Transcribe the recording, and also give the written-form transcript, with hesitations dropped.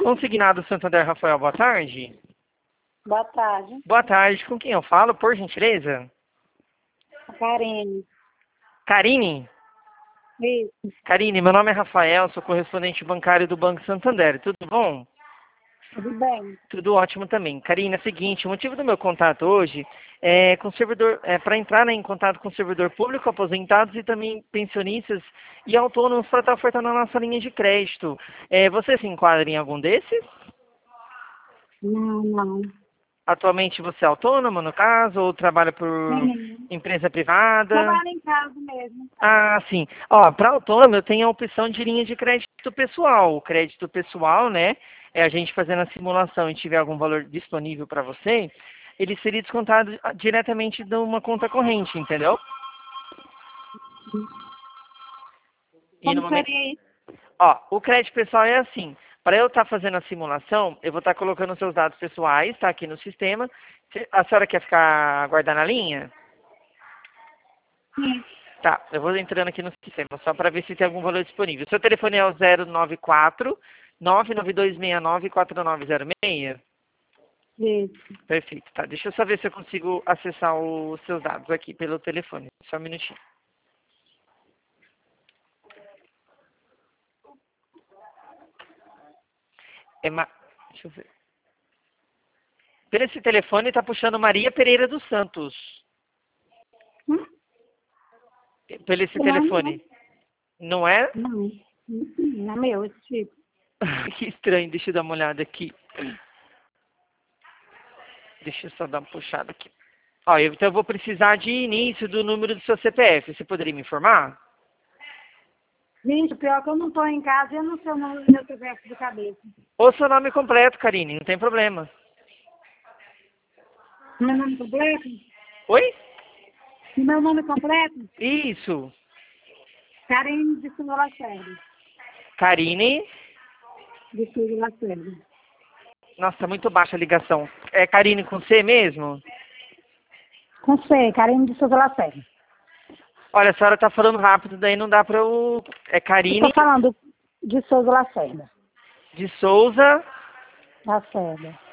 Consignado Santander Rafael, boa tarde. Boa tarde. Boa tarde, com quem eu falo, por gentileza? Karine. Karine? Isso. Karine, meu nome é Rafael, sou correspondente bancário do Banco Santander, tudo bom? Tudo bem? Tudo ótimo também. Karine, é o seguinte, o motivo do meu contato hoje é com servidor, para entrar, né, em contato com o servidor público, aposentados e também pensionistas e autônomos para estar ofertando a nossa linha de crédito. Você se enquadra em algum desses? Não. Atualmente você é autônomo, no caso, ou trabalha por Sim. empresa privada? Trabalho em casa mesmo. Ah, sim. Ó, para autônomo eu tenho a opção de linha de crédito pessoal. O crédito pessoal, né, é a gente fazendo a simulação e tiver algum valor disponível para você, ele seria descontado diretamente de uma conta corrente, entendeu? E no Como momento, seria isso? ó, o crédito pessoal é assim. Para eu estar fazendo a simulação, eu vou estar colocando os seus dados pessoais, tá aqui no sistema. A senhora quer ficar aguardando a linha? Sim. Tá, eu vou entrando aqui no sistema, só para ver se tem algum valor disponível. Seu telefone é o 094 99269 4906? Isso. Perfeito, tá. Deixa eu só ver se eu consigo acessar os seus dados aqui pelo telefone. Só um minutinho. Deixa eu ver. Pelo esse telefone tá puxando Maria Pereira dos Santos. Hum? Pelo esse Não. telefone. Não é? Não. Não é meu esse tipo. Que estranho, deixa eu dar uma olhada aqui. Deixa eu só dar uma puxada aqui. Ó, então eu vou precisar de início do número do seu CPF. Você poderia me informar? Gente, pior que eu não estou em casa e eu não sei o nome do meu CPF de cabeça. Ou seu nome completo, Karine, não tem problema. Meu nome completo? Oi? Meu nome completo? Isso. Karine de Silva Lacerda. Karine. De Silva Lacerda. Nossa, tá muito baixa a ligação. É Karine com C mesmo? Com C, Karine de Silva Lacerda. Olha, a senhora tá falando rápido, daí não dá pra eu... É Karine Estou falando de Souza Lacerda. de Souza Lacerda.